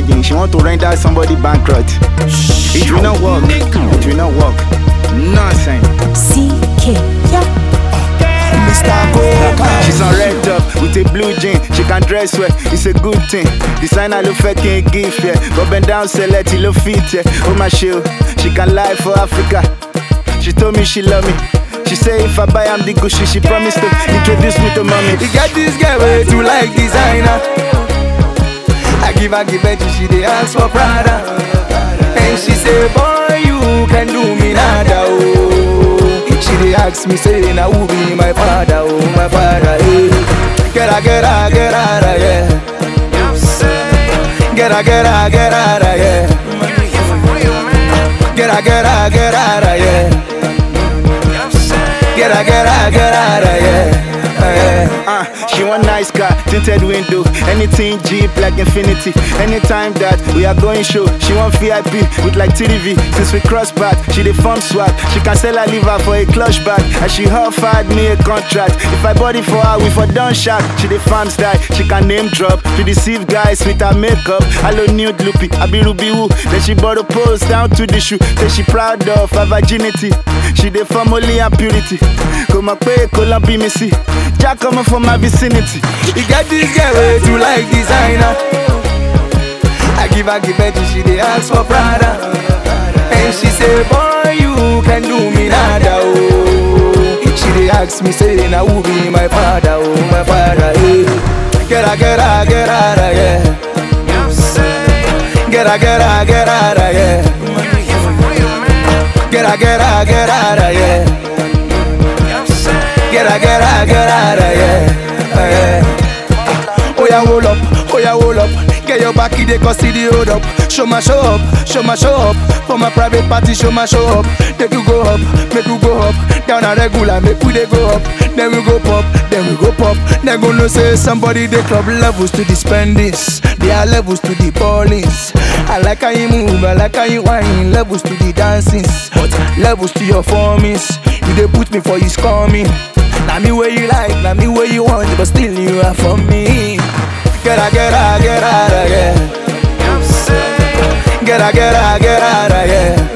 begging. She want to render somebody bankrupt. It will not work. It will not work. Nonsense. CK, yeah. Mr. Coca. She's on red top with a blue jean. She can dress well, it's a good thing. Designer look fucking gift, yeah. Go bend down, select, it look fit, yeah. Oh my shield, she can lie for Africa. She told me she love me. She say if I buy am the Gucci, she promised to introduce me to mommy. You get this girl way to like designer. I give her, she dey ask for Prada. And she say, boy, you can do me nada, oh. She dey ask me, say, now who be my father, oh, my father, eh. Get her, yeah. Get her, yeah. Get her, yeah. Get her, yeah. Get her, yeah. She want nice car, tinted window, anything Jeep like Infinity. Anytime that we are going show, she want VIP with like TDV. Since we cross path, she dey form swag. She can sell her liver for a clutch bag, and she offered me a contract. If I bought it for her, we for done shark. She dey farm style, she can name drop to deceive guys with her makeup. Hello nude loopy, I be Ruby Woo. Then she bought a pose down to the shoe. Say she proud of her virginity. She dey form only her purity. Come up, be me see. Jack coming from my vicinity. You get this girl way to like designer. I give her, she dey ask for Prada. And she say, boy, you can do me nada, oh. She dey ask me, say, now who be my father, oh, my father, eh. Get her, yeah. Get her, yeah. Get her, yeah. Get her, yeah. Get her, yeah. Oh yeah, hold up. Get your back in the cause see the hold up. Show my show up. For my private party, show up. Make you go up. Down a regular, make we dey go up. Then we go pop. Then gonna say somebody the club levels to the spendings. There are levels to the ballings. I like how you move, I like how you whine. Levels to the dancings, but levels to your formings. You dey put me for his coming. Now me where you like, now me where you want, but still you are for me. Get her, yeah. Get her, yeah. Get her, yeah. Get her,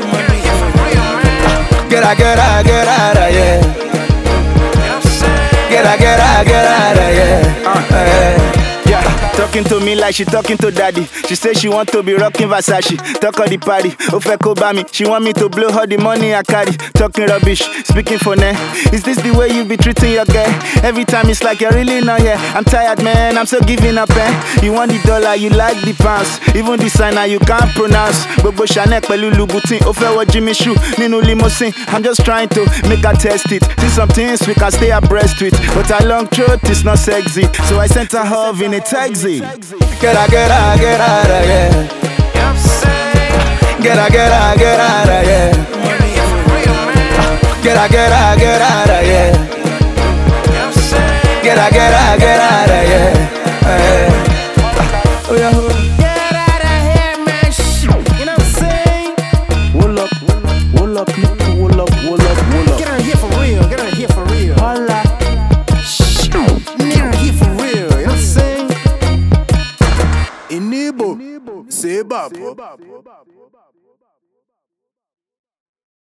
yeah. Talking to me like she talking to daddy. She say she want to be rocking Versace. Talk of the party, Ofeko Bami. She want me to blow her the money I carry. Talking rubbish, speaking for ne. Is this the way you be treating your girl? Every time it's like you're really not here. I'm tired, man, I'm so giving up, eh? You want the dollar, you like the pounds. Even the signer you can't pronounce. Bobo Chanel, Pelu Louboutin, Ofewo Jimmy Choo, Ninu Limousine. I'm just trying to make her test it. See some things we can stay abreast with, but her long throat is not sexy. So I sent her home in a taxi. Get her, yeah. Get her, yeah. Get her, yeah. Get her, yeah. Oh yeah. Get out of here, man. You know what I'm saying? Wool up, nigga, wool up. Get out of here for real. Holla. Get out of here for real. You know what I'm saying? Inibo, Seba, bro.